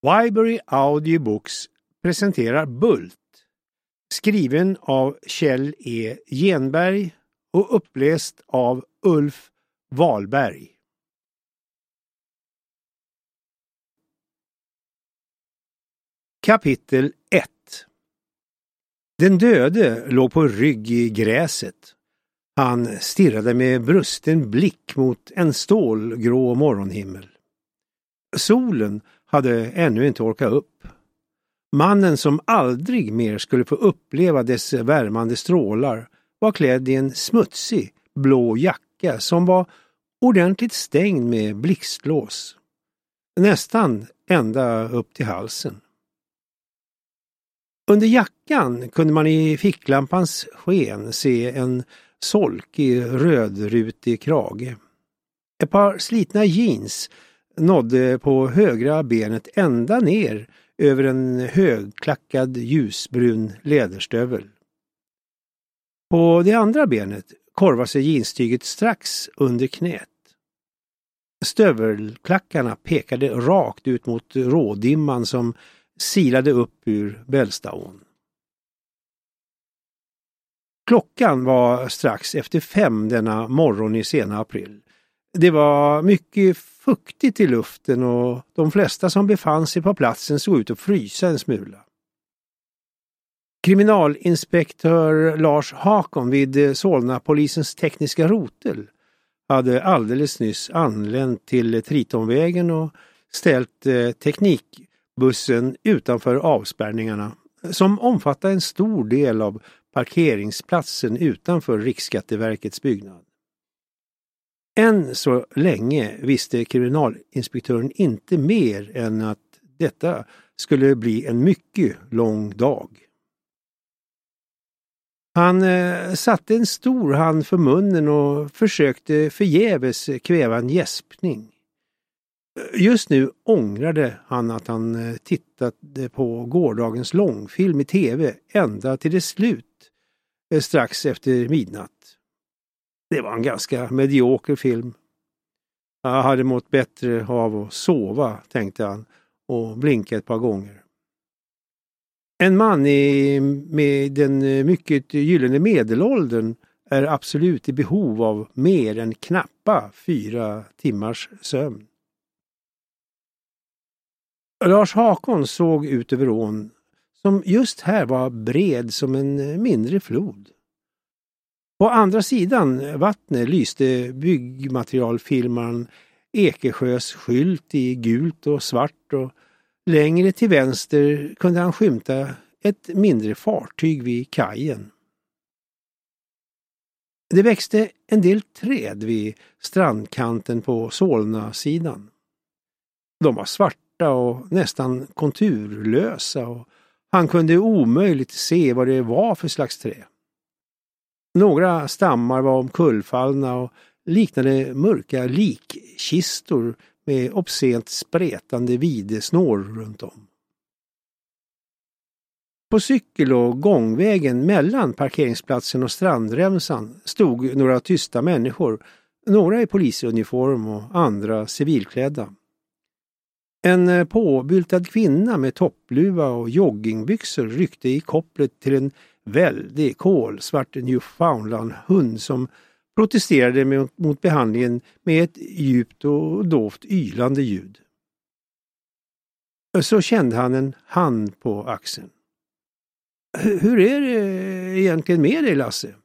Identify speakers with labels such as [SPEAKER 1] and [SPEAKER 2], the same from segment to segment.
[SPEAKER 1] Wyberg Audiobooks presenterar Bult, skriven av Kjell E. Genberg och uppläst av Ulf Wahlberg. Kapitel 1. Den döde låg på rygg i gräset. Han stirrade med brusten blick mot en stålgrå morgonhimmel. Solen hade ännu inte orkat upp. Mannen som aldrig mer skulle få uppleva dess värmande strålar var klädd i en smutsig blå jacka som var ordentligt stängd med blixtlås. Nästan ända upp till halsen. Under jackan kunde man i ficklampans sken se en solkig rödrutig krage. Ett par slitna jeans nådde på högra benet ända ner över en högklackad ljusbrun läderstövel. På det andra benet korvade sig jeanstyget strax under knät. Stövelklackarna pekade rakt ut mot rådimman som silade upp ur bälstaån. Klockan var strax efter 5 denna morgon i sena april. Det var mycket fuktigt i luften och de flesta som befann sig på platsen såg ut att frysa en smula. Kriminalinspektör Lars Hakon vid Solna-polisens tekniska rotel hade alldeles nyss anlänt till Tritonvägen och ställt teknikbussen utanför avspärrningarna som omfattar en stor del av parkeringsplatsen utanför Riksskatteverkets byggnad. Än så länge visste kriminalinspektören inte mer än att detta skulle bli en mycket lång dag. Han satte en stor hand för munnen och försökte förgäves kväva en gäspning. Just nu ångrade han att han tittade på gårdagens långfilm i tv ända till det slut strax efter midnatt. Det var en ganska medioker film. Jag hade mått bättre av att sova, tänkte han och blinkade ett par gånger. En man med den mycket gyllene medelåldern är absolut i behov av mer än knappa 4 timmars sömn. Lars Hakon såg ut över ån som just här var bred som en mindre flod. På andra sidan vattnet lyste byggmaterialfirman Ekesjös skylt i gult och svart och längre till vänster kunde han skymta ett mindre fartyg vid kajen. Det växte en del träd vid strandkanten på Solna-sidan. De var svarta och nästan konturlösa och han kunde omöjligt se vad det var för slags trä. Några stammar var omkullfallna och liknade mörka likkistor med obscent spretande videsnår runt om. På cykel- och gångvägen mellan parkeringsplatsen och strandremsan stod några tysta människor, några i polisuniform och andra civilklädda. En påbyltad kvinna med toppluva och joggingbyxor ryckte i kopplet till en väldig kolsvart Newfoundland-hund som protesterade mot behandlingen med ett djupt och dovt ylande ljud. Så kände han en hand på axeln. Hur är det egentligen med dig, Lasse?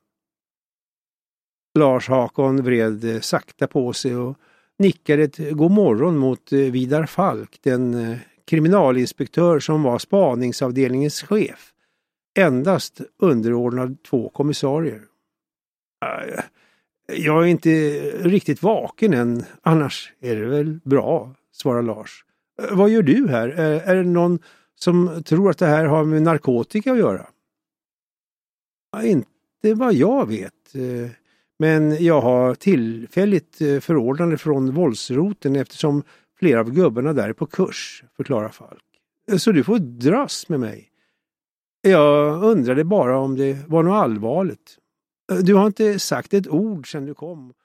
[SPEAKER 1] Lars Hakon vred sakta på sig och nickade ett god morgon mot Vidar Falk, den kriminalinspektör som var spaningsavdelningens chef, endast underordnad 2 kommissarier. Jag är inte riktigt vaken än, annars är det väl bra, svarade Lars. Vad gör du här? Är det någon som tror att det här har med narkotika att göra? Inte vad jag vet, men jag har tillfälligt förordnande från våldsroten eftersom flera av gubbarna där är på kurs, förklarar Falk. Så du får dras med mig. Jag undrade bara om det var något allvarligt. Du har inte sagt ett ord sedan du kom